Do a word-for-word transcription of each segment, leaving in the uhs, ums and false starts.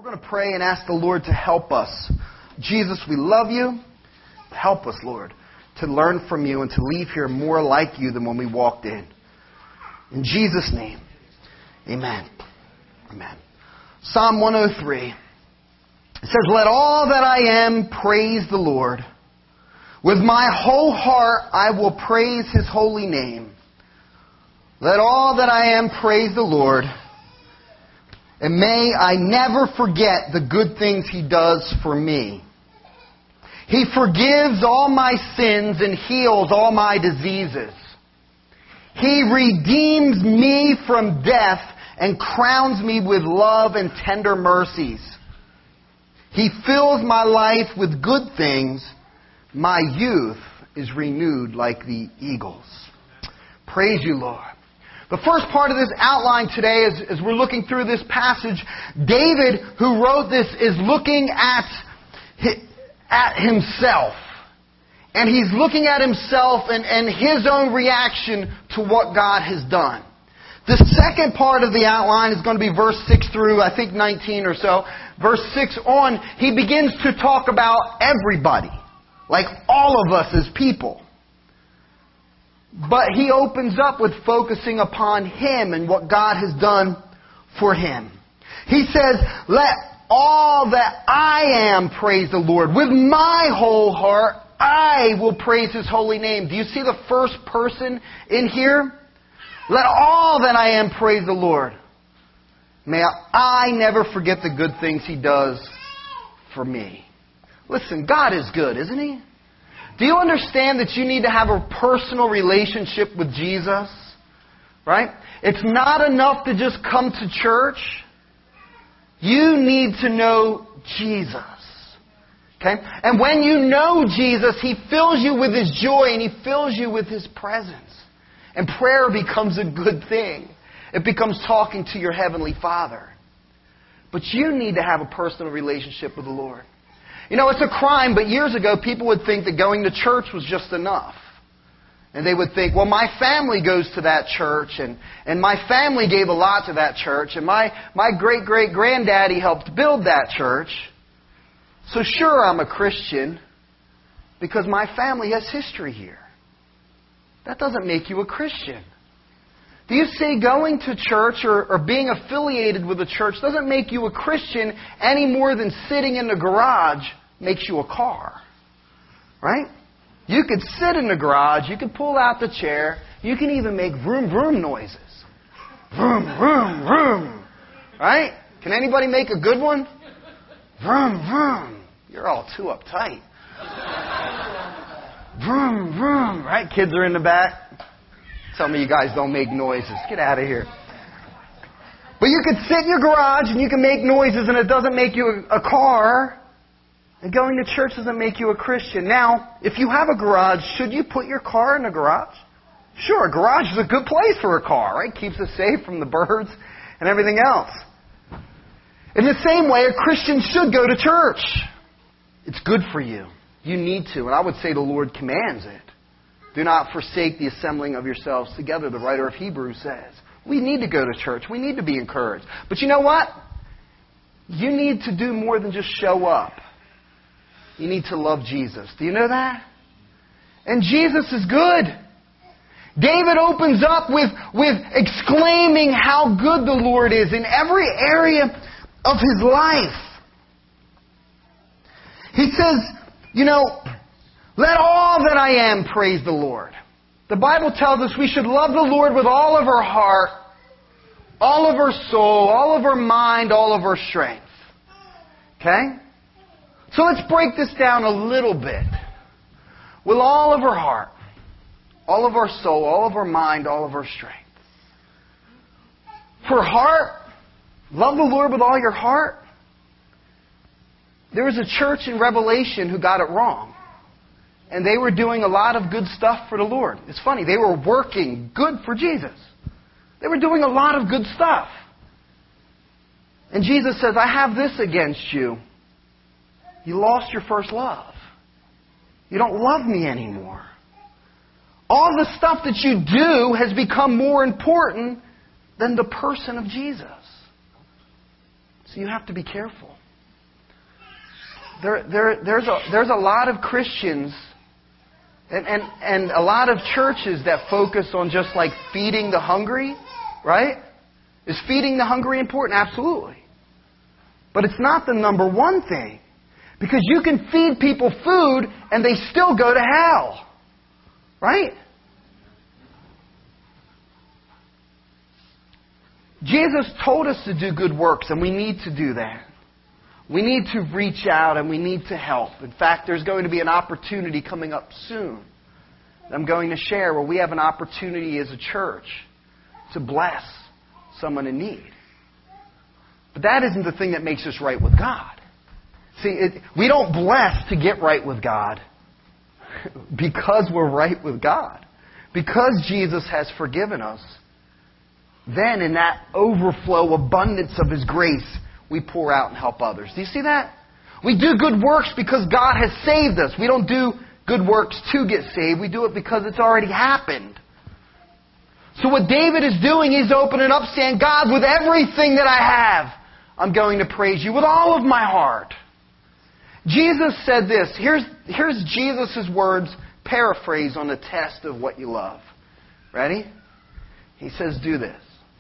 We're going to pray and ask the Lord to help us. Jesus, we love you. Help us, Lord, to learn from you and to leave here more like you than when we walked in. In Jesus' name, amen. Amen. Psalm one oh three. It says, "Let all that I am praise the Lord. With my whole heart I will praise His holy name. Let all that I am praise the Lord. And may I never forget the good things He does for me. He forgives all my sins and heals all my diseases. He redeems me from death and crowns me with love and tender mercies. He fills my life with good things. My youth is renewed like the eagles." Praise you, Lord. The first part of this outline today, as, as we're looking through this passage, David, who wrote this, is looking at, at himself. And he's looking at himself and, and his own reaction to what God has done. The second part of the outline is going to be verse six through, I think, nineteen or so. Verse six on, he begins to talk about everybody. Like all of us as people. But he opens up with focusing upon Him and what God has done for Him. He says, "Let all that I am praise the Lord. With my whole heart, I will praise His holy name." Do you see the first person in here? Let all that I am praise the Lord. May I never forget the good things He does for me. Listen, God is good, isn't He? Do you understand that you need to have a personal relationship with Jesus? Right? It's not enough to just come to church. You need to know Jesus. Okay? And when you know Jesus, He fills you with His joy and He fills you with His presence. And prayer becomes a good thing. It becomes talking to your Heavenly Father. But you need to have a personal relationship with the Lord. You know, it's a crime, but years ago people would think that going to church was just enough. And they would think, well, my family goes to that church, and, and my family gave a lot to that church, and my, my great-great-granddaddy helped build that church. So sure, I'm a Christian, because my family has history here. That doesn't make you a Christian. Do you see going to church or, or being affiliated with a church doesn't make you a Christian any more than sitting in the garage makes you a car? Right? You could sit in the garage, you could pull out the chair, you can even make vroom vroom noises. Vroom, vroom, vroom. Right? Can anybody make a good one? Vroom, vroom. You're all too uptight. Vroom, vroom. Right? Kids are in the back. Tell me you guys don't make noises. Get out of here. But you could sit in your garage and you can make noises and it doesn't make you a, a car. And going to church doesn't make you a Christian. Now, if you have a garage, should you put your car in a garage? Sure, a garage is a good place for a car, right? Keeps us safe from the birds and everything else. In the same way, a Christian should go to church. It's good for you. You need to. And I would say the Lord commands it. Do not forsake the assembling of yourselves together, the writer of Hebrews says. We need to go to church. We need to be encouraged. But you know what? You need to do more than just show up. You need to love Jesus. Do you know that? And Jesus is good. David opens up with, with exclaiming how good the Lord is in every area of his life. He says, you know, let all that I am praise the Lord. The Bible tells us we should love the Lord with all of our heart, all of our soul, all of our mind, all of our strength. Okay? So let's break this down a little bit. With all of our heart, all of our soul, all of our mind, all of our strength. For heart, love the Lord with all your heart. There was a church in Revelation who got it wrong. And they were doing a lot of good stuff for the Lord. It's funny, they were working good for Jesus. They were doing a lot of good stuff. And Jesus says, I have this against you. You lost your first love. You don't love me anymore. All the stuff that you do has become more important than the person of Jesus. So you have to be careful. There, there, there's a, there's a lot of Christians and, and, and a lot of churches that focus on just like feeding the hungry, right? Is feeding the hungry important? Absolutely. But it's not the number one thing. Because you can feed people food and they still go to hell. Right? Jesus told us to do good works, and we need to do that. We need to reach out and we need to help. In fact, there's going to be an opportunity coming up soon that I'm going to share where we have an opportunity as a church to bless someone in need. But that isn't the thing that makes us right with God. See, it, we don't bless to get right with God because we're right with God. Because Jesus has forgiven us. Then in that overflow abundance of His grace, we pour out and help others. Do you see that? We do good works because God has saved us. We don't do good works to get saved. We do it because it's already happened. So what David is doing, he's opening up saying, God, with everything that I have, I'm going to praise you with all of my heart. Jesus said this. Here's, here's Jesus' words paraphrased on the test of what you love. Ready? He says, do this.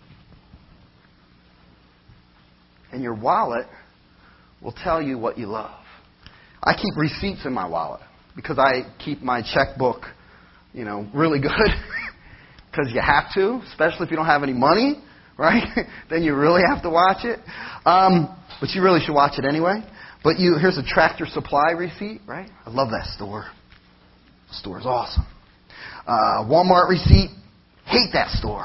And your wallet will tell you what you love. I keep receipts in my wallet because I keep my checkbook, you know, really good. Because you have to, especially if you don't have any money, right? Then you really have to watch it. Um, but you really should watch it anyway. But you here's a Tractor Supply receipt, right? I love that store. The store is awesome. Uh, Walmart receipt, hate that store.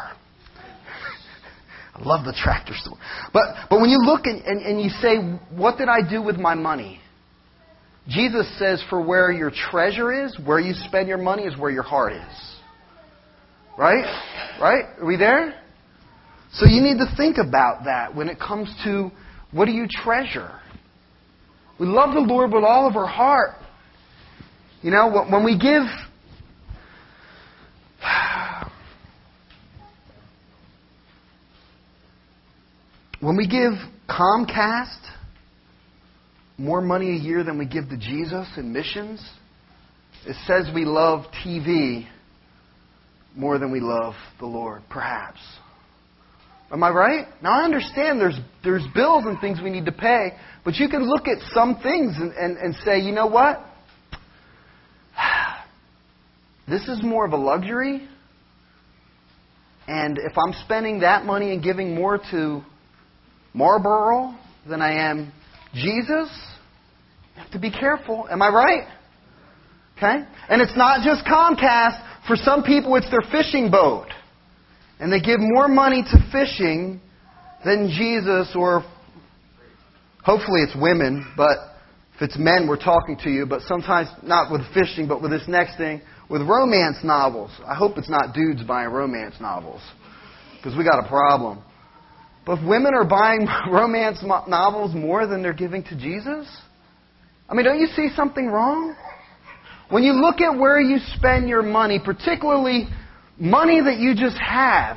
I love the Tractor store. But but when you look and, and, and you say, what did I do with my money? Jesus says, for where your treasure is, where you spend your money is where your heart is. Right? Right? Are we there? So you need to think about that when it comes to what do you treasure? We love the Lord with all of our heart. You know, when we give... When we give Comcast more money a year than we give to Jesus in missions, it says we love T V more than we love the Lord, perhaps. Am I right? Now, I understand there's there's bills and things we need to pay, but you can look at some things and, and, and say, you know what? This is more of a luxury. And if I'm spending that money and giving more to Marlboro than I am Jesus, you have to be careful. Am I right? Okay? And it's not just Comcast. For some people, it's their fishing boat. And they give more money to fishing than Jesus, or hopefully it's women, but if it's men, we're talking to you. But sometimes not with fishing, but with this next thing, with romance novels. I hope it's not dudes buying romance novels, because we got a problem. But if women are buying romance novels more than they're giving to Jesus, I mean, don't you see something wrong? When you look at where you spend your money, particularly money that you just have,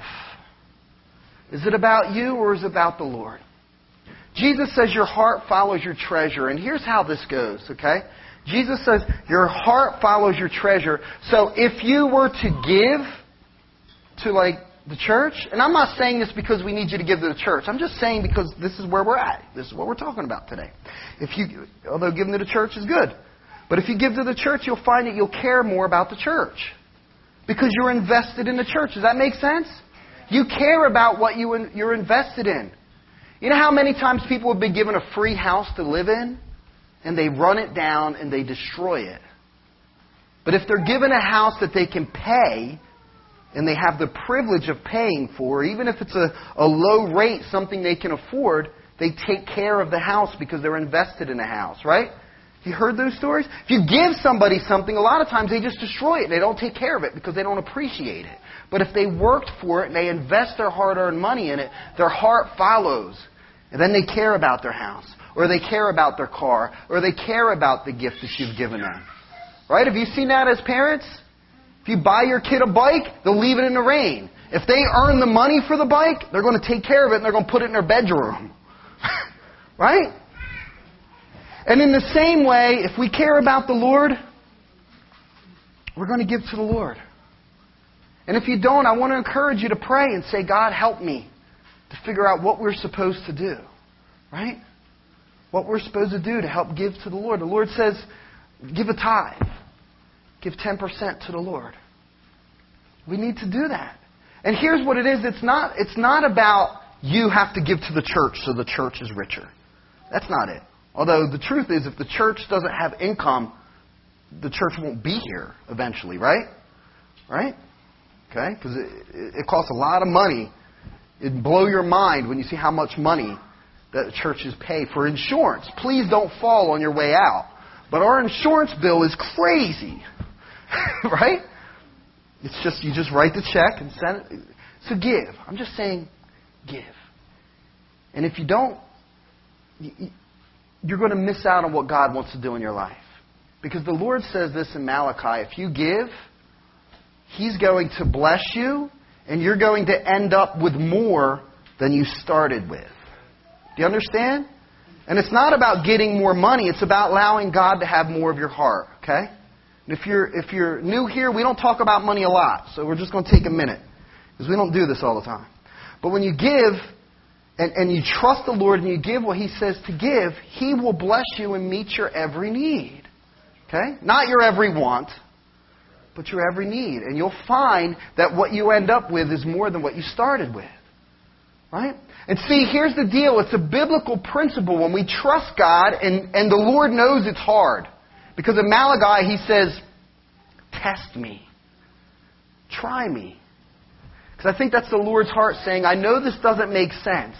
is it about you or is it about the Lord? Jesus says your heart follows your treasure. And here's how this goes, okay? Jesus says your heart follows your treasure. So if you were to give to like the church, and I'm not saying this because we need you to give to the church. I'm just saying because this is where we're at. This is what we're talking about today. If you, although giving to the church is good. But if you give to the church, you'll find that you'll care more about the church. Because you're invested in the church. Does that make sense? You care about what you, you're invested in. You know how many times people have been given a free house to live in? And they run it down and they destroy it. But if they're given a house that they can pay, and they have the privilege of paying for, even if it's a, a low rate, something they can afford, they take care of the house because they're invested in the house, right? Have you heard those stories? If you give somebody something, a lot of times they just destroy it. They don't take care of it because they don't appreciate it. But if they worked for it and they invest their hard-earned money in it, their heart follows. And then they care about their house, or they care about their car, or they care about the gift that you've given them. Right? Have you seen that as parents? If you buy your kid a bike, they'll leave it in the rain. If they earn the money for the bike, they're going to take care of it and they're going to put it in their bedroom. Right? And in the same way, if we care about the Lord, we're going to give to the Lord. And if you don't, I want to encourage you to pray and say, God, help me to figure out what we're supposed to do. Right? What we're supposed to do to help give to the Lord. The Lord says, give a tithe. Give ten percent to the Lord. We need to do that. And here's what it is. It's not, it's not about you have to give to the church so the church is richer. That's not it. Although the truth is, if the church doesn't have income, the church won't be here eventually, right? Right? Okay? Because it, it costs a lot of money. It'd blow your mind when you see how much money that the churches pay for insurance. Please don't fall on your way out. But our insurance bill is crazy. Right? It's just, you just write the check and send it. So give. I'm just saying, give. And if you don't, you're going to miss out on what God wants to do in your life. Because the Lord says this in Malachi, if you give, He's going to bless you, and you're going to end up with more than you started with. Do you understand? And it's not about getting more money, it's about allowing God to have more of your heart, okay? And if you're if you're new here, we don't talk about money a lot, so we're just going to take a minute, because we don't do this all the time. But when you give, and, and you trust the Lord and you give what He says to give, He will bless you and meet your every need. Okay? Not your every want, but your every need. And you'll find that what you end up with is more than what you started with. Right? And see, here's the deal. It's a biblical principle when we trust God, and, and the Lord knows it's hard. Because in Malachi, He says, test me. Try me. Because I think that's the Lord's heart saying, I know this doesn't make sense.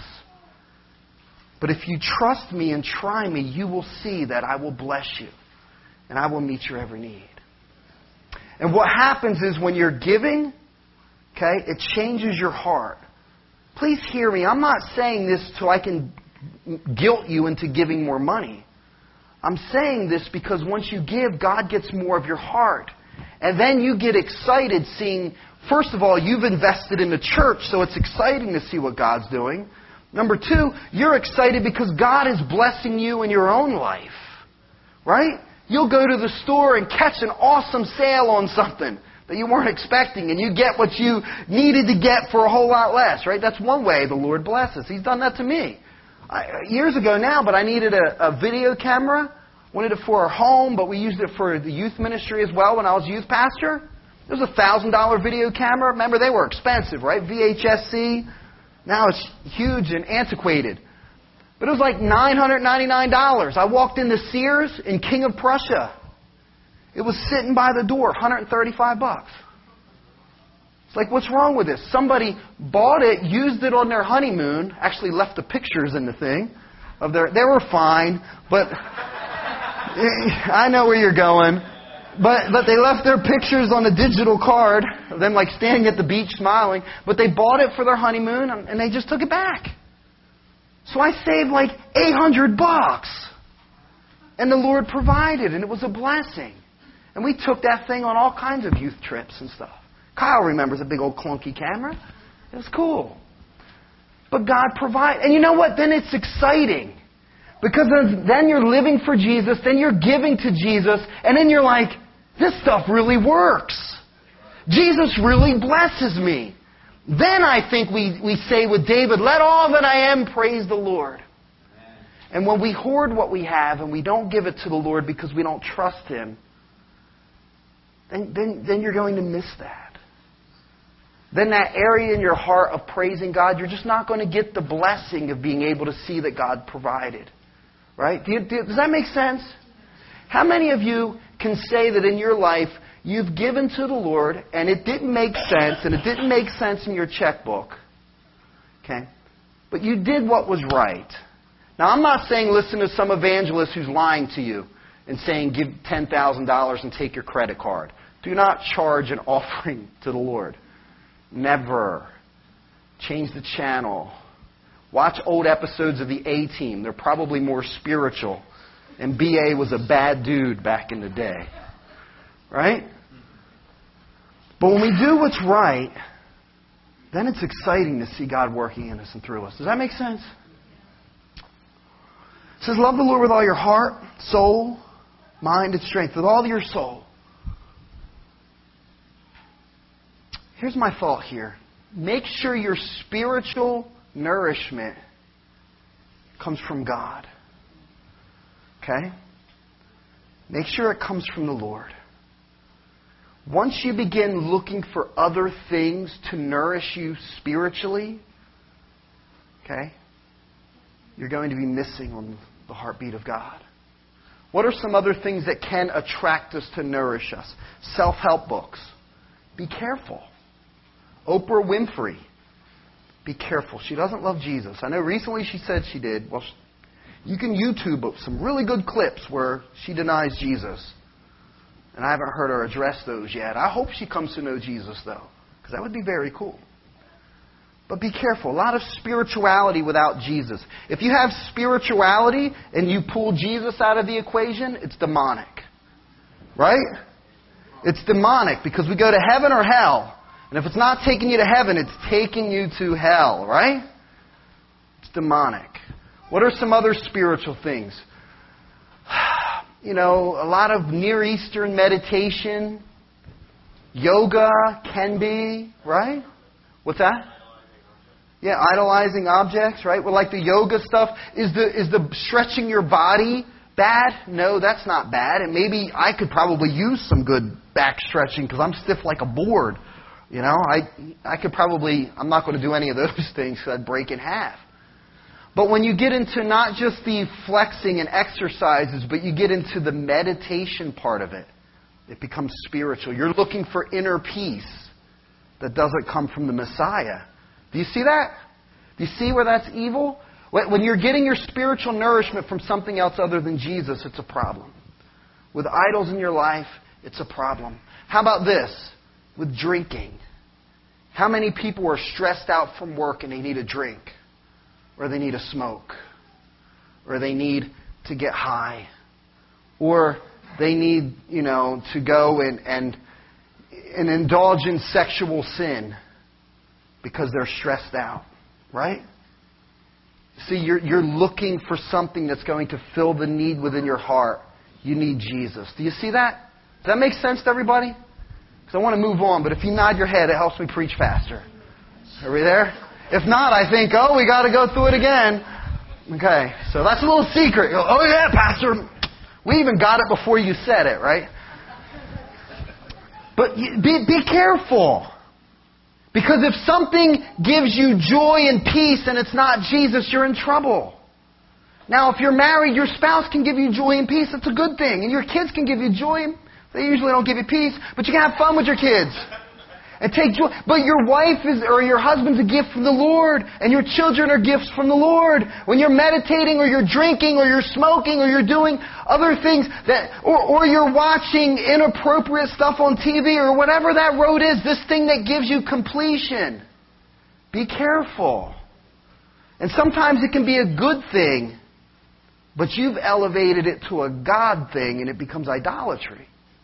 But if you trust me and try me, you will see that I will bless you. And I will meet your every need. And what happens is when you're giving, okay, it changes your heart. Please hear me. I'm not saying this so I can guilt you into giving more money. I'm saying this because once you give, God gets more of your heart. And then you get excited seeing, first of all, you've invested in the church, so it's exciting to see what God's doing. Number two, you're excited because God is blessing you in your own life. Right? You'll go to the store and catch an awesome sale on something that you weren't expecting, and you get what you needed to get for a whole lot less, right? That's one way the Lord blesses. He's done that to me. I, years ago now, but I needed a, a video camera. Wanted it for our home, but we used it for the youth ministry as well when I was youth pastor. It was a one thousand dollars video camera. Remember, they were expensive, right? V H S C. Now it's huge and antiquated. But it was like nine hundred ninety-nine dollars. I walked into Sears in King of Prussia. It was sitting by the door, one hundred thirty-five bucks. It's like, what's wrong with this? Somebody bought it, used it on their honeymoon, actually left the pictures in the thing of their. They were fine, but I know where you're going. But but they left their pictures on a digital card of them like standing at the beach smiling. But they bought it for their honeymoon and they just took it back. So I saved like eight hundred bucks. And the Lord provided, and it was a blessing. And we took that thing on all kinds of youth trips and stuff. Kyle remembers a big old clunky camera. It was cool. But God provided. And you know what? Then it's exciting. Because then you're living for Jesus, then you're giving to Jesus, and then you're like, this stuff really works. Jesus really blesses me. Then I think we, we say with David, let all that I am praise the Lord. And when we hoard what we have and we don't give it to the Lord because we don't trust Him, then, then, then you're going to miss that. Then that area in your heart of praising God, you're just not going to get the blessing of being able to see that God provided. Right? Do you, do, does that make sense? How many of you can say that in your life you've given to the Lord and it didn't make sense and it didn't make sense in your checkbook? Okay? But you did what was right. Now, I'm not saying listen to some evangelist who's lying to you and saying give ten thousand dollars and take your credit card. Do not charge an offering to the Lord. Never. Change the channel. Watch old episodes of the A-Team. They're probably more spiritual. And B A was a bad dude back in the day. Right? But when we do what's right, then it's exciting to see God working in us and through us. Does that make sense? It says, love the Lord with all your heart, soul, mind, and strength, with all your soul. Here's my thought here. Make sure your spiritual nourishment comes from God. Okay? Make sure it comes from the Lord. Once you begin looking for other things to nourish you spiritually, okay, you're going to be missing on the heartbeat of God. What are some other things that can attract us to nourish us? Self-help books. Be careful. Oprah Winfrey. Be careful. She doesn't love Jesus. I know recently she said she did. Well, you can YouTube some really good clips where she denies Jesus. And I haven't heard her address those yet. I hope she comes to know Jesus, though, because that would be very cool. But be careful. A lot of spirituality without Jesus. If you have spirituality and you pull Jesus out of the equation, it's demonic. Right? It's demonic because we go to heaven or hell. And if it's not taking you to heaven, it's taking you to hell. Right? It's demonic. What are some other spiritual things? You know, a lot of Near Eastern meditation. Yoga can be, right? What's that? Yeah, idolizing objects, right? Well, like the yoga stuff, is the is the stretching your body bad? No, that's not bad. And maybe I could probably use some good back stretching because I'm stiff like a board. You know, I I could probably, I'm not going to do any of those things because I'd break in half. But when you get into not just the flexing and exercises, but you get into the meditation part of it, it becomes spiritual. You're looking for inner peace that doesn't come from the Messiah. Do you see that? Do you see where that's evil? When you're getting your spiritual nourishment from something else other than Jesus, it's a problem. With idols in your life, it's a problem. How about this? With drinking. How many people are stressed out from work and they need a drink? Or they need a smoke? Or they need to get high? Or they need, you know, to go and, and, and indulge in sexual sin because they're stressed out. Right? See, you're, you're looking for something that's going to fill the need within your heart. You need Jesus. Do you see that? Does that make sense to everybody? Because I want to move on, but if you nod your head, it helps me preach faster. Are we there? If not, I think, oh, we got to go through it again. Okay, so that's a little secret. Oh, yeah, Pastor. We even got it before you said it, right? But be, be careful. Because if something gives you joy and peace and it's not Jesus, you're in trouble. Now, if you're married, your spouse can give you joy and peace. That's a good thing. And your kids can give you joy. They usually don't give you peace, but you can have fun with your kids. And take joy. But your wife is, or your husband's a gift from the Lord. And your children are gifts from the Lord. When you're meditating or you're drinking or you're smoking or you're doing other things that, or, or you're watching inappropriate stuff on T V or whatever that road is, this thing that gives you completion. Be careful. And sometimes it can be a good thing, but you've elevated it to a God thing and it becomes idolatry.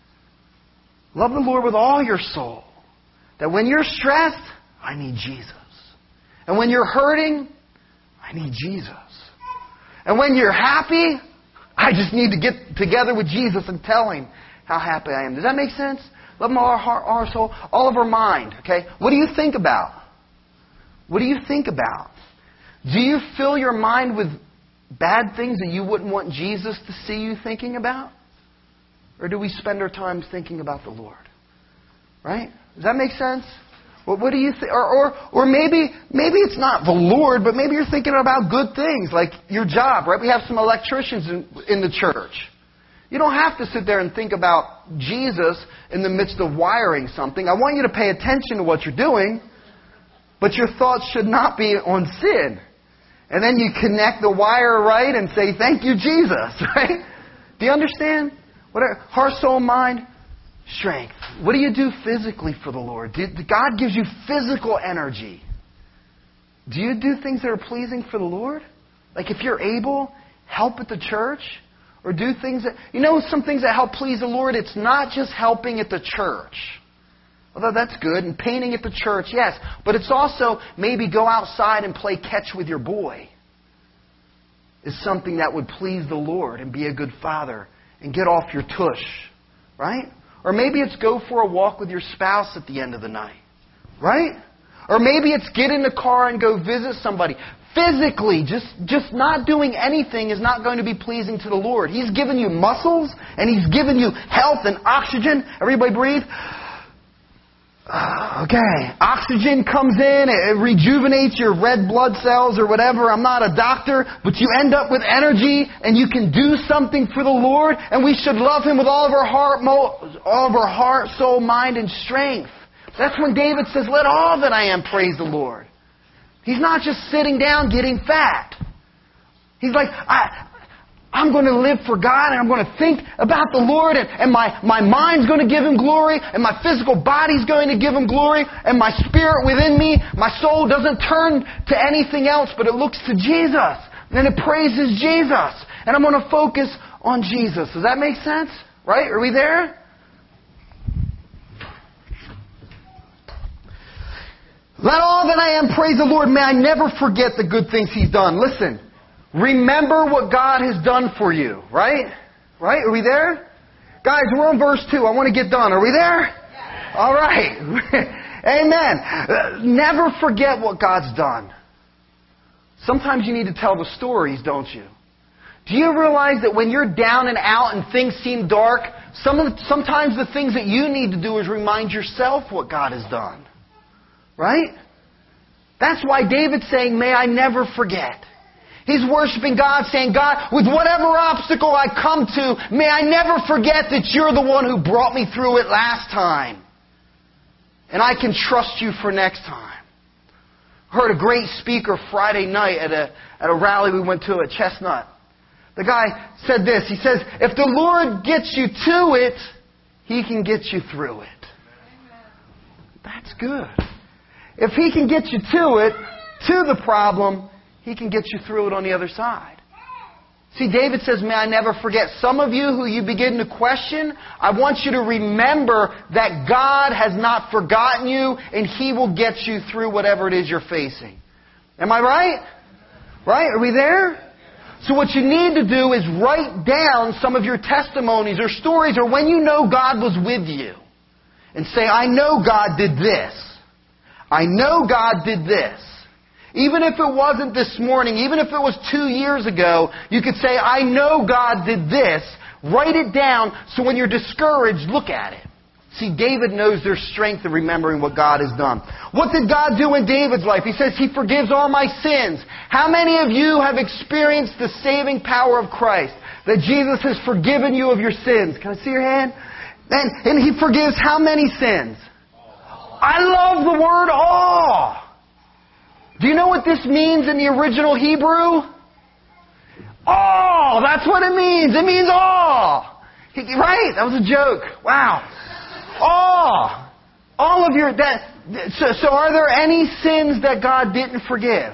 Love the Lord with all your soul. That when you're stressed, I need Jesus. And when you're hurting, I need Jesus. And when you're happy, I just need to get together with Jesus and tell Him how happy I am. Does that make sense? Love Him all our heart, all our soul, all of our mind. Okay? What do you think about? What do you think about? Do you fill your mind with bad things that you wouldn't want Jesus to see you thinking about? Or do we spend our time thinking about the Lord? Right? Does that make sense? Well, what do you think? Or, or, or maybe, maybe it's not the Lord, but maybe you're thinking about good things, like your job, right? We have some electricians in, in the church. You don't have to sit there and think about Jesus in the midst of wiring something. I want you to pay attention to what you're doing, but your thoughts should not be on sin. And then you connect the wire right and say, thank you, Jesus, right? Do you understand? Whatever, heart, soul, mind, strength. What do you do physically for the Lord? Do, God gives you physical energy. Do you do things that are pleasing for the Lord? Like if you're able, help at the church? Or do things that... You know some things that help please the Lord? It's not just helping at the church. Although that's good. And painting at the church, yes. But it's also maybe go outside and play catch with your boy. is something that would please the Lord and be a good father and get off your tush, right? Or maybe it's go for a walk with your spouse at the end of the night, right? Or maybe it's get in the car and go visit somebody. Physically, just, just not doing anything is not going to be pleasing to the Lord. He's given you muscles and He's given you health and oxygen. Everybody breathe. Okay. Oxygen comes in, it rejuvenates your red blood cells or whatever. I'm not a doctor, but you end up with energy and you can do something for the Lord, and we should love Him with all of our heart, all of our heart, soul, mind, and strength. That's when David says, let all that I am praise the Lord. He's not just sitting down getting fat. He's like, I, I'm going to live for God, and I'm going to think about the Lord, and, and my, my mind's going to give Him glory, and my physical body's going to give Him glory, and my spirit within me, my soul doesn't turn to anything else, but it looks to Jesus. And it praises Jesus. And I'm going to focus on Jesus. Does that make sense? Right? Are we there? Let all that I am praise the Lord. May I never forget the good things He's done. Listen. Remember what God has done for you. Right? Right? Are we there? Guys, we're on verse two. I want to get done. Are we there? Yes. All right. Amen. Uh, never forget what God's done. Sometimes you need to tell the stories, don't you? Do you realize that when you're down and out and things seem dark, some of the, sometimes the things that you need to do is remind yourself what God has done. Right? That's why David's saying, may I never forget. He's worshiping God, saying, God, with whatever obstacle I come to, may I never forget that you're the one who brought me through it last time. And I can trust you for next time. I heard a great speaker Friday night at a, at a rally we went to at Chestnut. The guy said this. He says, if the Lord gets you to it, He can get you through it. That's good. If He can get you to it, to the problem, He can get you through it on the other side. See, David says, may I never forget. Some of you who you begin to question, I want you to remember that God has not forgotten you, and He will get you through whatever it is you're facing. Am I right? Right? Are we there? So what you need to do is write down some of your testimonies or stories, or when you know God was with you, and say, I know God did this. I know God did this. Even if it wasn't this morning, even if it was two years ago, you could say, I know God did this. Write it down so when you're discouraged, look at it. See, David knows there's strength in remembering what God has done. What did God do in David's life? He says, He forgives all my sins. How many of you have experienced the saving power of Christ? That Jesus has forgiven you of your sins. Can I see your hand? And, and He forgives how many sins? I love the word all. Do you know what this means in the original Hebrew? All. That's what it means. It means all. Right? That was a joke. Wow. All. All of your... that. So, so are there any sins that God didn't forgive?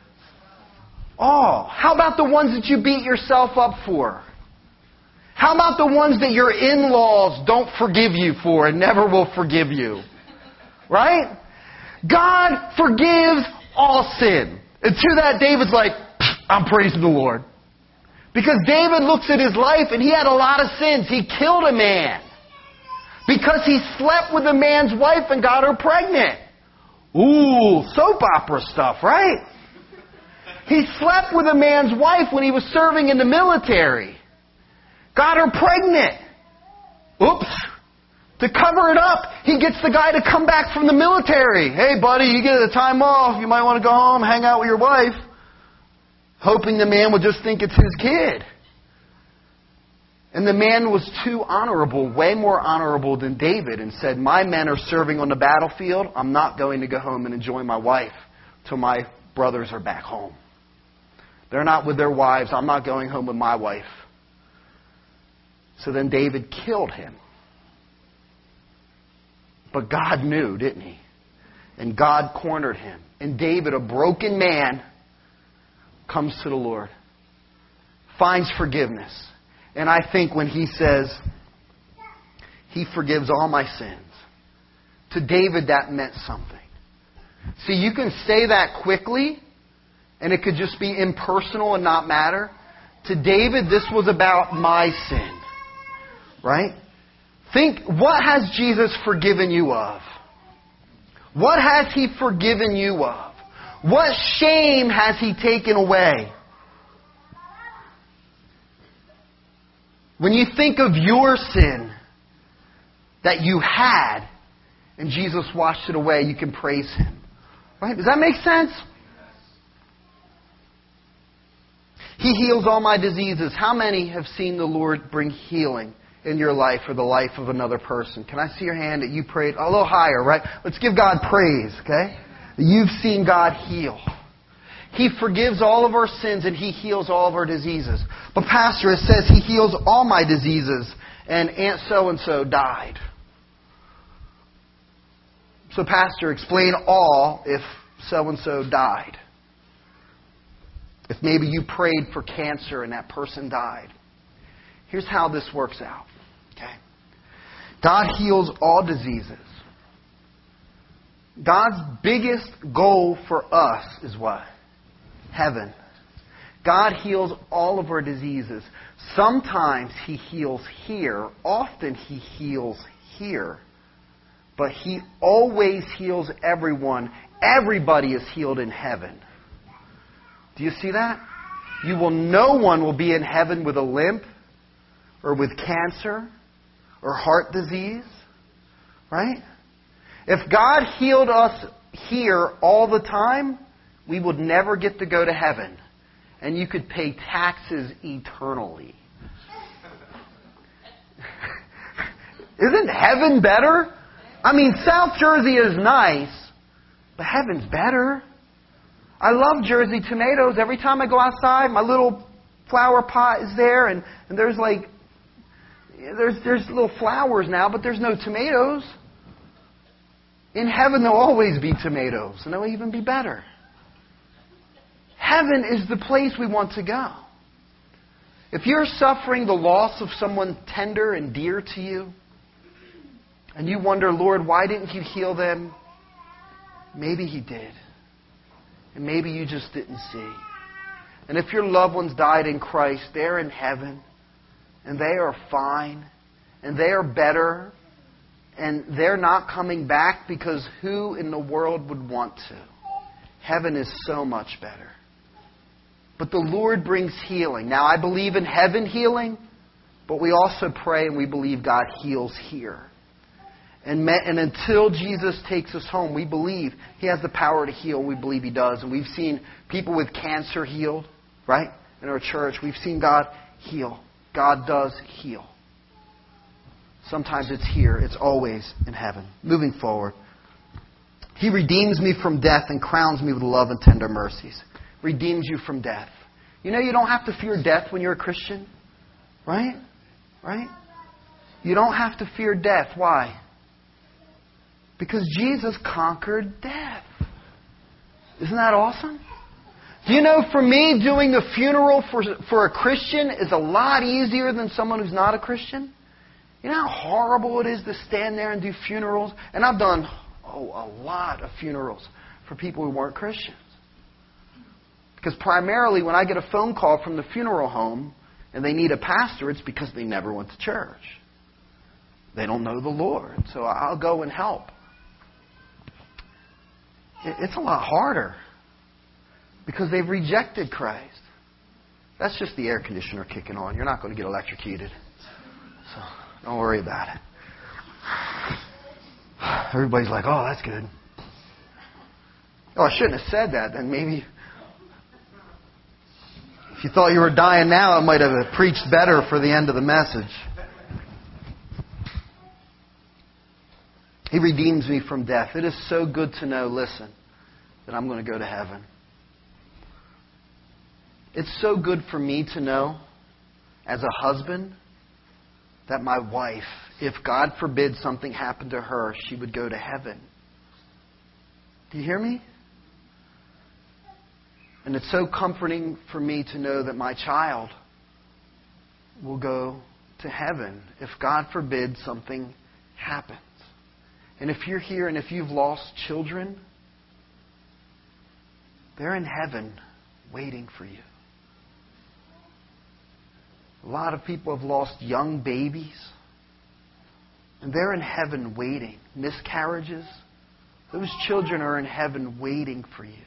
All. How about the ones that you beat yourself up for? How about the ones that your in-laws don't forgive you for and never will forgive you? Right? God forgives all sin. And to that, David's like, I'm praising the Lord. Because David looks at his life and he had a lot of sins. He killed a man. Because he slept with a man's wife and got her pregnant. Ooh, soap opera stuff, right? He slept with a man's wife when he was serving in the military. Got her pregnant. Oops. To cover it up, he gets the guy to come back from the military. Hey, buddy, you get the time off. You might want to go home, hang out with your wife. Hoping the man would just think it's his kid. And the man was too honorable, way more honorable than David, and said, my men are serving on the battlefield. I'm not going to go home and enjoy my wife till my brothers are back home. They're not with their wives. I'm not going home with my wife. So then David killed him. But God knew, didn't He? And God cornered him. And David, a broken man, comes to the Lord. Finds forgiveness. And I think when he says, He forgives all my sins. To David, that meant something. See, you can say that quickly, and it could just be impersonal and not matter. To David, this was about my sin. Right? Think, what has Jesus forgiven you of? What has He forgiven you of? What shame has He taken away? When you think of your sin that you had and Jesus washed it away, you can praise Him. Right? Does that make sense? He heals all my diseases. How many have seen the Lord bring healing in your life or the life of another person? Can I see your hand that you prayed? A little higher, right? Let's give God praise, okay? You've seen God heal. He forgives all of our sins and He heals all of our diseases. But Pastor, it says He heals all my diseases and Aunt so-and-so died. So Pastor, explain all if so-and-so died. If maybe you prayed for cancer and that person died. Here's how this works out. Okay? God heals all diseases. God's biggest goal for us is what? Heaven. God heals all of our diseases. Sometimes He heals here. Often He heals here. But He always heals everyone. Everybody is healed in heaven. Do you see that? You will, no one will be in heaven with a limp or with cancer or heart disease. Right? If God healed us here all the time, we would never get to go to heaven. And you could pay taxes eternally. Isn't heaven better? I mean, South Jersey is nice, but heaven's better. I love Jersey tomatoes. Every time I go outside, my little flower pot is there, and, and there's like, there's there's little flowers now, but there's no tomatoes. In heaven, there'll always be tomatoes, and they'll even be better. Heaven is the place we want to go. If you're suffering the loss of someone tender and dear to you, and you wonder, Lord, why didn't You heal them? Maybe He did. And maybe you just didn't see. And if your loved ones died in Christ, they're in heaven. And they are fine. And they are better. And they're not coming back because who in the world would want to? Heaven is so much better. But the Lord brings healing. Now, I believe in heaven healing, but we also pray and we believe God heals here. And, met, and until Jesus takes us home, we believe He has the power to heal. We believe He does. And we've seen people with cancer healed, right? In our church, we've seen God heal. God does heal. Sometimes it's here. It's always in heaven. Moving forward. He redeems me from death and crowns me with love and tender mercies. Redeems you from death. You know you don't have to fear death when you're a Christian. Right? Right? You don't have to fear death. Why? Because Jesus conquered death. Isn't that awesome? Do you know, for me, doing the funeral for, for a Christian is a lot easier than someone who's not a Christian? You know how horrible it is to stand there and do funerals? And I've done, oh, a lot of funerals for people who weren't Christians. Because primarily when I get a phone call from the funeral home and they need a pastor, it's because they never went to church. They don't know the Lord. So I'll go and help. It's a lot harder because they've rejected Christ. That's just the air conditioner kicking on. You're not going to get electrocuted. So don't worry about it. Everybody's like, oh, that's good. Oh, I shouldn't have said that. Then maybe if you thought you were dying now, I might have preached better for the end of the message. He redeems me from death. It is so good to know, listen, that I'm going to go to heaven. It's so good for me to know, as a husband, that my wife, if God forbid something happened to her, she would go to heaven. Do you hear me? And it's so comforting for me to know that my child will go to heaven if God forbid something happens. And if you're here and if you've lost children, they're in heaven waiting for you. A lot of people have lost young babies. And they're in heaven waiting. Miscarriages. Those children are in heaven waiting for you.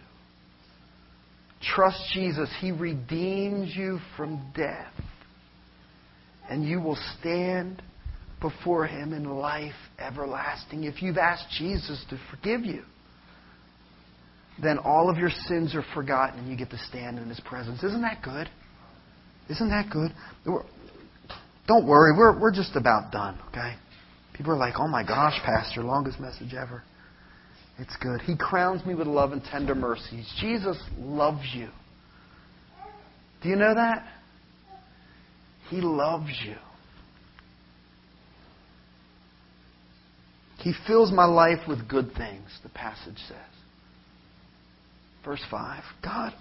Trust Jesus. He redeems you from death. And you will stand before Him in life everlasting. If you've asked Jesus to forgive you, then all of your sins are forgotten and you get to stand in His presence. Isn't that good? Isn't that good? Don't worry, we're, we're just about done, okay? People are like, oh my gosh, Pastor, longest message ever. It's good. He crowns me with love and tender mercies. Jesus loves you. Do you know that? He loves you. He fills my life with good things, the passage says. Verse five. God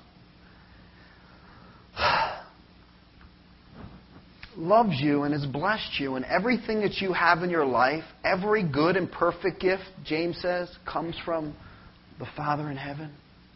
loves you and has blessed you, and everything that you have in your life, every good and perfect gift, James says, comes from the Father in heaven.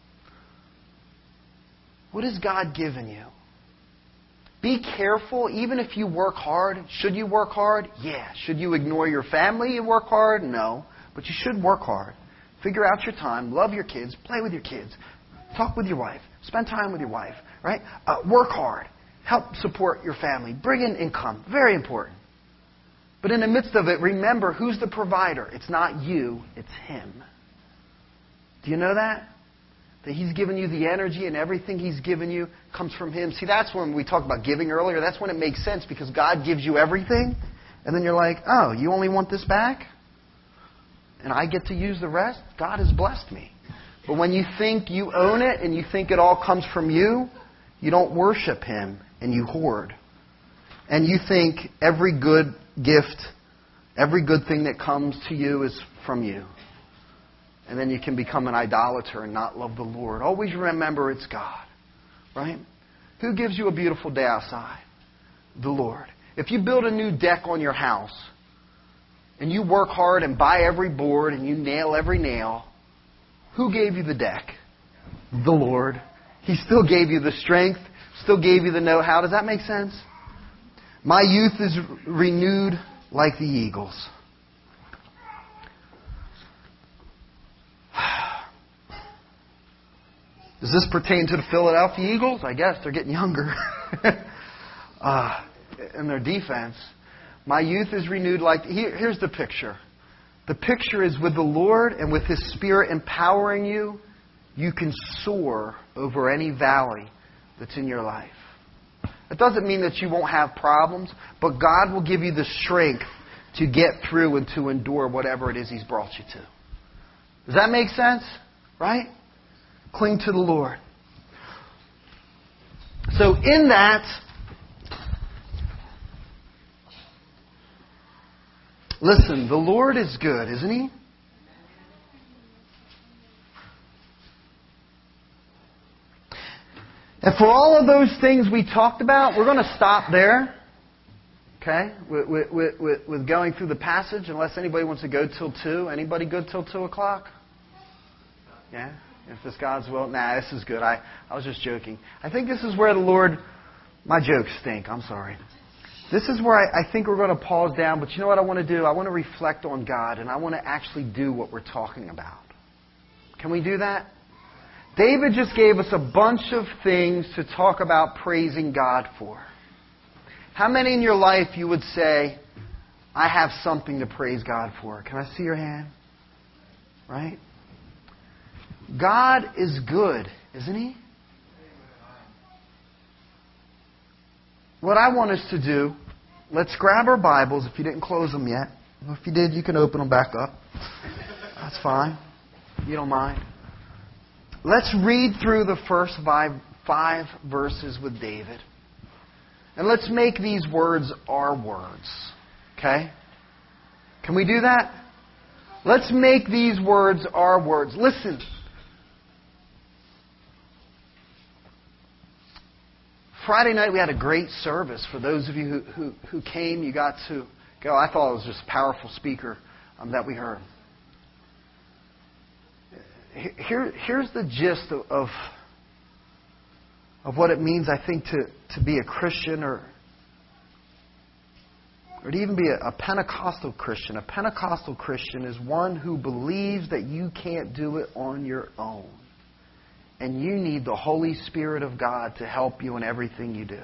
What has God given you? Be careful, even if you work hard. Should you work hard? Yeah. Should you ignore your family and work hard? No. But you should work hard. Figure out your time. Love your kids. Play with your kids. Talk with your wife. Spend time with your wife. Right? Uh, work hard. Help support your family. Bring in income. Very important. But in the midst of it, remember who's the provider. It's not you. It's Him. Do you know that? That He's given you the energy, and everything He's given you comes from Him. See, that's when we talked about giving earlier. That's when it makes sense, because God gives you everything. And then you're like, oh, you only want this back? And I get to use the rest? God has blessed me. But when you think you own it and you think it all comes from you, you don't worship Him and you hoard. And you think every good gift, every good thing that comes to you is from you. And then you can become an idolater and not love the Lord. Always remember it's God. Right? Who gives you a beautiful day outside? The Lord. If you build a new deck on your house and you work hard and buy every board and you nail every nail, who gave you the deck? The Lord. He still gave you the strength, still gave you the know-how. Does that make sense? My youth is renewed like the eagles. Does this pertain to the Philadelphia Eagles? I guess they're getting younger. uh, in their defense. My youth is renewed like... Here, here's the picture. The picture is with the Lord and with His Spirit empowering you, you can soar over any valley that's in your life. It doesn't mean that you won't have problems, but God will give you the strength to get through and to endure whatever it is He's brought you to. Does that make sense? Right? Cling to the Lord. So in that, listen, the Lord is good, isn't He? And for all of those things we talked about, we're going to stop there. Okay? With, with, with, with going through the passage, unless anybody wants to go till two. Anybody good till two o'clock? Yeah? If this God's will. Nah, this is good. I, I was just joking. I think this is where the Lord... My jokes stink. I'm sorry. This is where I, I think we're going to pause down. But you know what I want to do? I want to reflect on God. And I want to actually do what we're talking about. Can we do that? David just gave us a bunch of things to talk about praising God for. How many in your life you would say, I have something to praise God for? Can I see your hand? Right? God is good, isn't He? What I want us to do, let's grab our Bibles if you didn't close them yet. If you did, you can open them back up. That's fine. You don't mind. Let's read through the first five, five verses with David. And let's make these words our words. Okay? Can we do that? Let's make these words our words. Listen. Friday night we had a great service. For those of you who, who, who came, you got to go. I thought it was just a powerful speaker um, that we heard. Here, here's the gist of, of, of what it means, I think, to, to be a Christian or or to even be a, a Pentecostal Christian. A Pentecostal Christian is one who believes that you can't do it on your own. And you need the Holy Spirit of God to help you in everything you do.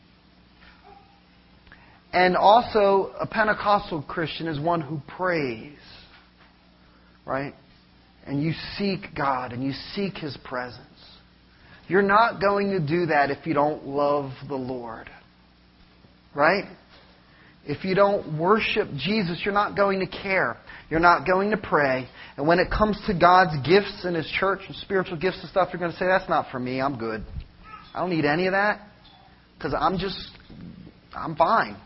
And also, a Pentecostal Christian is one who prays. Right? And you seek God and you seek His presence. You're not going to do that if you don't love the Lord. Right? If you don't worship Jesus, you're not going to care. You're not going to pray. And when it comes to God's gifts and His church and spiritual gifts and stuff, you're going to say, that's not for me. I'm good. I don't need any of that. Because I'm just, I'm fine.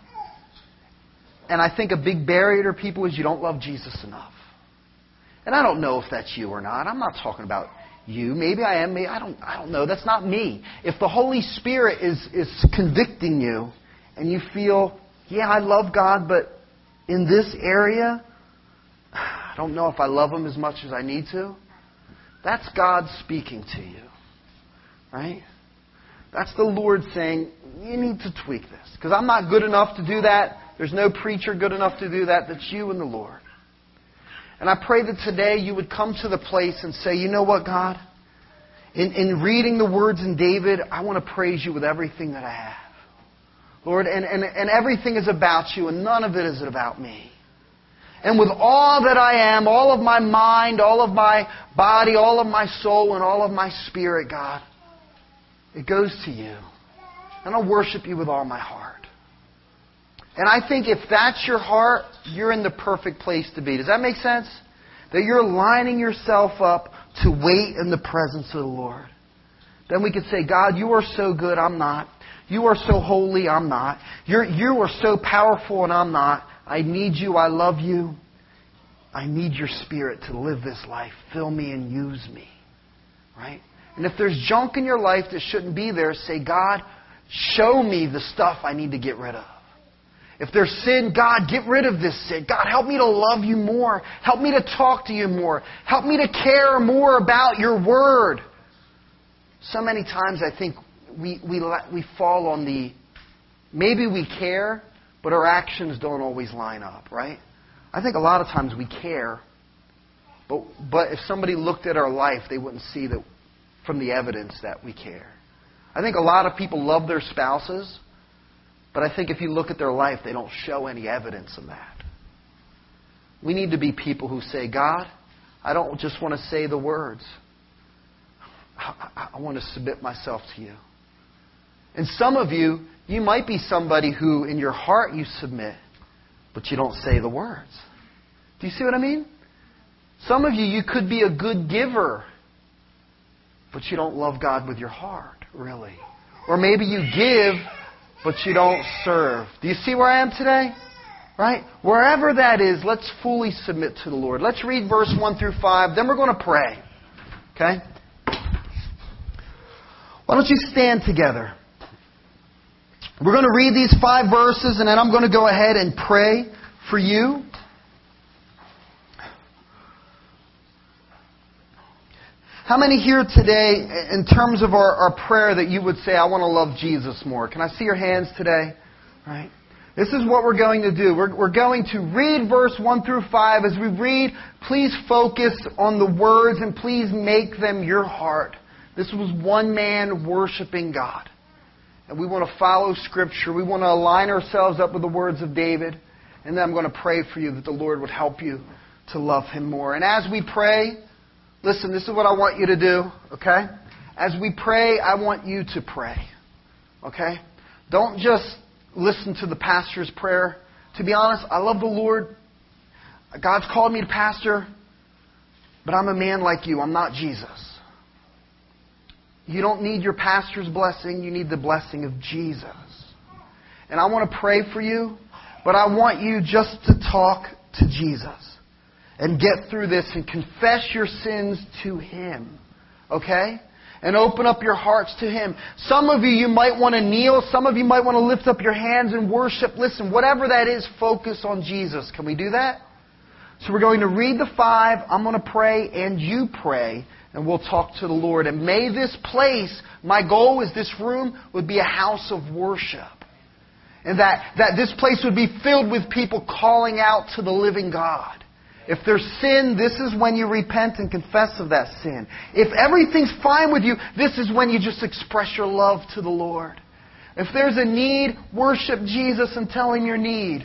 And I think a big barrier to people is you don't love Jesus enough. And I don't know if that's you or not. I'm not talking about you. Maybe I am. Maybe I don't. I don't know. That's not me. If the Holy Spirit is is convicting you, and you feel, yeah, I love God, but in this area, I don't know if I love Him as much as I need to. That's God speaking to you, right? That's the Lord saying, you need to tweak this, because I'm not good enough to do that. There's no preacher good enough to do that. That's you and the Lord. And I pray that today you would come to the place and say, you know what, God? In, in reading the words in David, I want to praise you with everything that I have. Lord, and, and, and everything is about you, and none of it is about me. And with all that I am, all of my mind, all of my body, all of my soul, and all of my spirit, God, it goes to you. And I'll worship you with all my heart. And I think if that's your heart, you're in the perfect place to be. Does that make sense? That you're lining yourself up to wait in the presence of the Lord. Then we could say, God, you are so good, I'm not. You are so holy, I'm not. You're, you are so powerful, and I'm not. I need you, I love you. I need your Spirit to live this life. Fill me and use me. Right? And if there's junk in your life that shouldn't be there, say, God, show me the stuff I need to get rid of. If there's sin, God, get rid of this sin. God, help me to love you more. Help me to talk to you more. Help me to care more about your word. So many times I think we, we, we fall on the, maybe we care, but our actions don't always line up, right? I think a lot of times we care, but, but if somebody looked at our life, they wouldn't see that from the evidence that we care. I think a lot of people love their spouses, but I think if you look at their life, they don't show any evidence of that. We need to be people who say, God, I don't just want to say the words. I, I want to submit myself to you. And some of you, you might be somebody who in your heart you submit, but you don't say the words. Do you see what I mean? Some of you, you could be a good giver, but you don't love God with your heart, really. Or maybe you give, but you don't serve. Do you see where I am today? Right? Wherever that is, let's fully submit to the Lord. Let's read verse one through five, then we're going to pray. Okay? Why don't you stand together? We're going to read these five verses, and then I'm going to go ahead and pray for you. How many here today, in terms of our, our prayer, that you would say, I want to love Jesus more? Can I see your hands today? Right? This is what we're going to do. We're, we're going to read verse one through five. As we read, please focus on the words and please make them your heart. This was one man worshiping God. And we want to follow Scripture. We want to align ourselves up with the words of David. And then I'm going to pray for you that the Lord would help you to love Him more. And as we pray, listen, this is what I want you to do, okay? As we pray, I want you to pray, okay? Don't just listen to the pastor's prayer. To be honest, I love the Lord. God's called me to pastor, but I'm a man like you. I'm not Jesus. You don't need your pastor's blessing. You need the blessing of Jesus. And I want to pray for you, but I want you just to talk to Jesus and get through this and confess your sins to Him. Okay? And open up your hearts to Him. Some of you, you might want to kneel. Some of you might want to lift up your hands and worship. Listen, whatever that is, focus on Jesus. Can we do that? So we're going to read the five. I'm going to pray and you pray. And we'll talk to the Lord. And may this place, my goal is this room would be a house of worship. And that, that this place would be filled with people calling out to the living God. If there's sin, this is when you repent and confess of that sin. If everything's fine with you, this is when you just express your love to the Lord. If there's a need, worship Jesus and tell Him your need.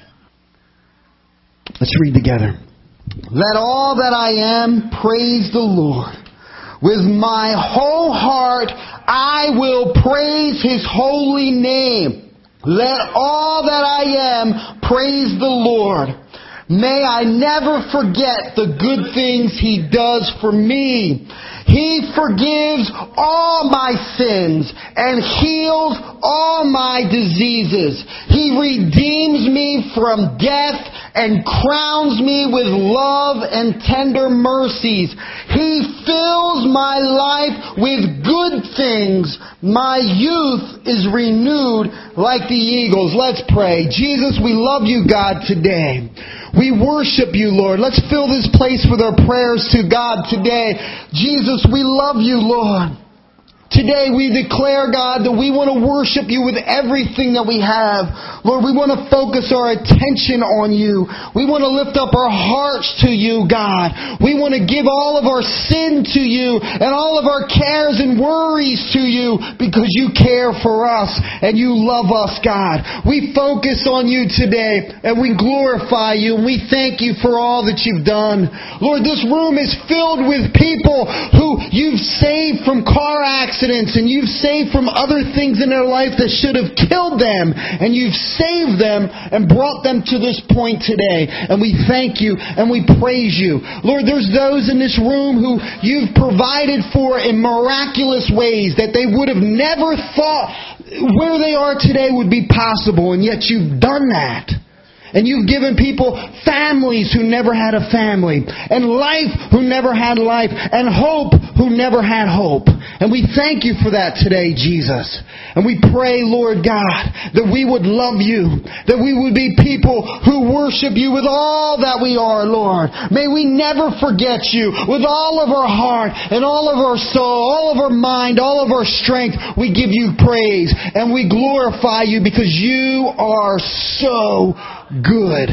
Let's read together. Let all that I am praise the Lord. With my whole heart I will praise His holy name. Let all that I am praise the Lord. May I never forget the good things He does for me. He forgives all my sins and heals all my diseases. He redeems me from death and crowns me with love and tender mercies. He fills my life with good things. My youth is renewed like the eagles. Let's pray. Jesus, we love You, God, today. We worship You, Lord. Let's fill this place with our prayers to God today. Jesus, we love You, Lord. Today we declare, God, that we want to worship You with everything that we have. Lord, we want to focus our attention on You. We want to lift up our hearts to You, God. We want to give all of our sin to You and all of our cares and worries to You because You care for us and You love us, God. We focus on You today and we glorify You and we thank You for all that You've done. Lord, this room is filled with people who You've saved from car accidents and You've saved from other things in their life that should have killed them, and You've saved them and brought them to this point today. And we thank You and we praise You. Lord, there's those in this room who You've provided for in miraculous ways that they would have never thought where they are today would be possible, and yet You've done that. And You've given people families who never had a family, and life who never had life, and hope who never had hope. And we thank You for that today, Jesus. And we pray, Lord God, that we would love You, that we would be people who worship You with all that we are, Lord. May we never forget You with all of our heart and all of our soul, all of our mind, all of our strength. We give You praise and we glorify You because You are so good.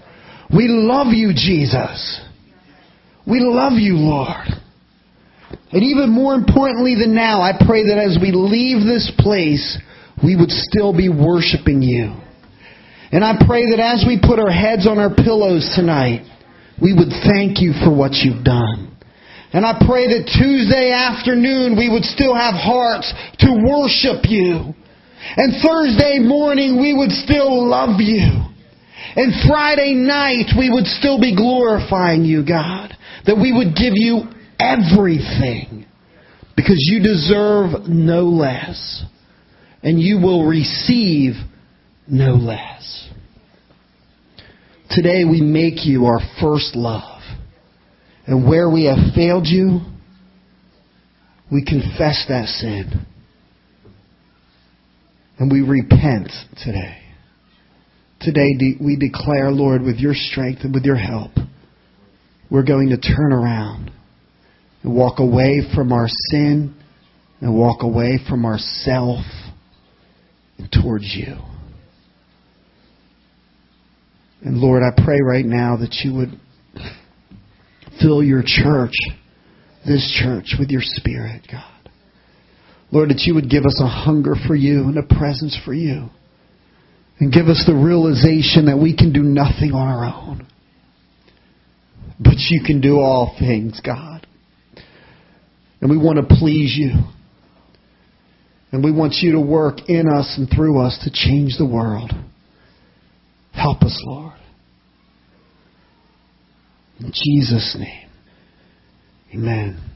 We love You, Jesus. We love You, Lord. And even more importantly than now, I pray that as we leave this place, we would still be worshiping You. And I pray that as we put our heads on our pillows tonight, we would thank You for what You've done. And I pray that Tuesday afternoon we would still have hearts to worship You. And Thursday morning we would still love You. And Friday night we would still be glorifying You, God. That we would give You everything because You deserve no less. And You will receive no less. Today we make You our first love. And where we have failed You, we confess that sin. And we repent today. Today we declare, Lord, with Your strength and with Your help, we're going to turn around and walk away from our sin and walk away from ourself and towards You. And Lord, I pray right now that You would fill Your church, this church, with Your Spirit, God. Lord, that You would give us a hunger for You and a presence for You. And give us the realization that we can do nothing on our own. But You can do all things, God. And we want to please You. And we want You to work in us and through us to change the world. Help us, Lord. In Jesus' name. Amen.